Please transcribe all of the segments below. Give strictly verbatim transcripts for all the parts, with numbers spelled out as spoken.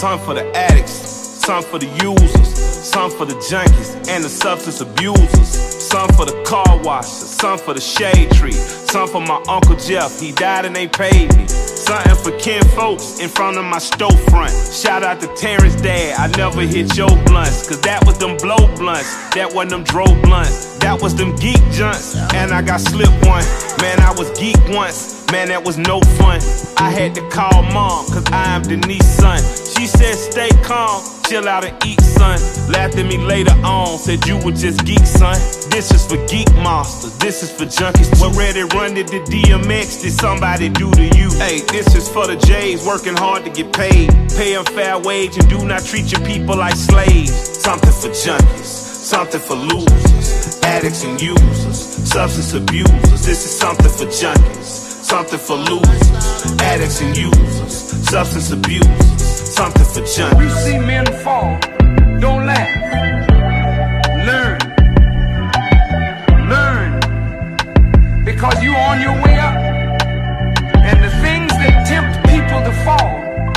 Some for the addicts, some for the users, some for the junkies and the substance abusers, some for the car washers, some for the shade tree, some for my Uncle Jeff, he died and they paid me. Something for kin folks in front of my storefront. Shout out to Terrence dad, I never hit your blunts, cause that was them blow blunts, that wasn't them dro blunts, that was them geek junts, and I got slipped one. Man, I was geek once, man, that was no fun. I had to call mom, cause I am Denise's son. She said stay calm, chill out and eat, son. Laughed at me later on, said you were just geek, son. This is for geek monsters, this is for junkies too. What Ready Run did to D M X, did somebody do to you? Hey, this is for the J's working hard to get paid. Pay a fair wage and do not treat your people like slaves. Something for junkies, something for losers, addicts and users, substance abusers. This is something for junkies, something for losers, addicts and users, substance abusers, something for junkies. We see men fall, don't laugh. Learn. Learn. Because you're on your way up. And the things that tempt people to fall,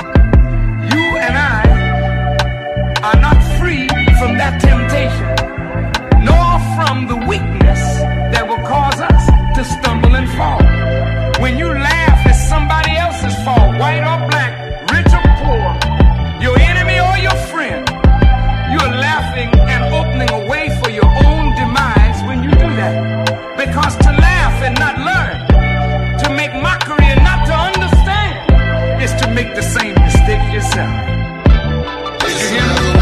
you and I are not free from that temptation, nor from the weakness that will cause us to stumble and fall. When you laugh at somebody else's fall, white or black, rich or poor, your enemy or your friend, you're laughing and opening a way for your own demise when you do that. Because to laugh and not learn, to make mockery and not to understand, is to make the same mistake yourself. Did you hear me?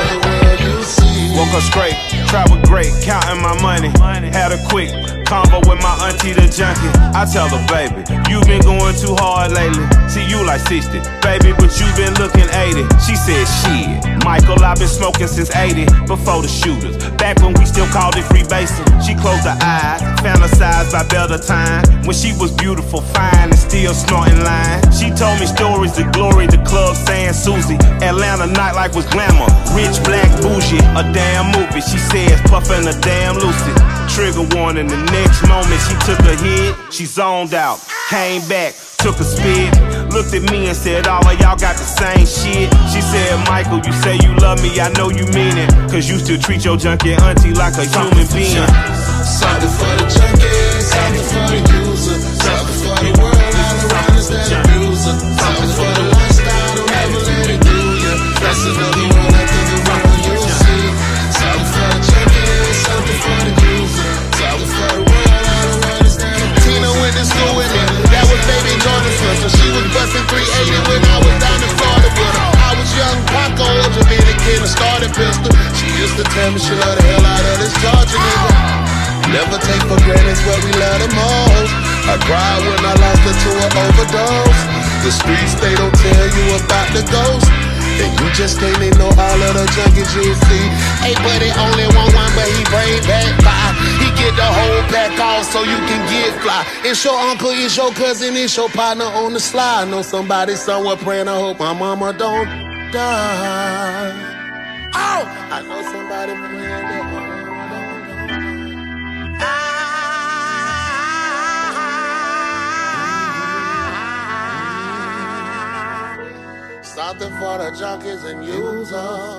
Woke up straight, traveled great, counting my money. Had a quick convo with my auntie the junkie. I tell her, baby, you been going too hard lately. See, you like sixty, baby, but you been looking eighty. She said, shit, Michael, I've been smoking since eighty, before the shooters. Back when we still called it freebasing. She closed her eyes, fantasized by better time, when she was beautiful, fine, and still snorting line. She told me stories of glory, the club saying Susie. Atlanta nightlife was glamour, rich, black, bougie, a damn movie. She says, puffin' a damn Lucy. Trigger warning, the next moment she took a hit, she zoned out, came back, took a spit, looked at me and said, all of y'all got the same shit. She said, Michael, you say you love me, I know you mean it, cause you still treat your junkie auntie like a human being. Something for the junkie, something for the user, something for the world all around us that abuse her, something for the lifestyle, don't ever let it do ya. That's another one I think around you'll see. Something for the junkie, something for the user, something for the world all around us that abuse her. Tina went to school with me, that was baby Jordan's sister. She was busting three eighty when I was down in Florida with her. I was young Paco, Dominican, a started pistol. She used to tell me she love the hell out of this Georgia nigga. Never take for granted what we love the most. I cried when I lost her to an overdose. The streets, they don't tell you about the ghost, and you just can't ignore all of the junkies you see. Hey buddy, only want one, but he bring back five. He get the whole pack off so you can get fly. It's your uncle, it's your cousin, it's your partner on the slide. I know somebody somewhere praying, I hope my mama don't die. Oh, I know somebody praying that my mama don't die. Something for the junkies and users.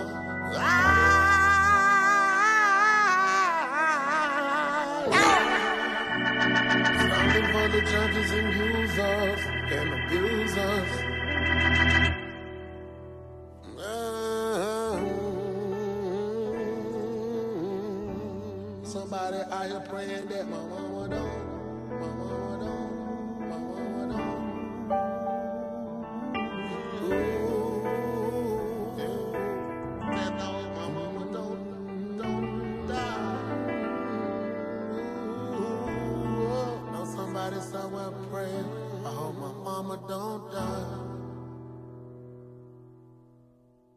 Something for the junkies and users and abusers. Somebody out here praying that my mama don't, my mama don't, my mama don't. Ooh. Somebody somewhere praying, I hope my mama don't die.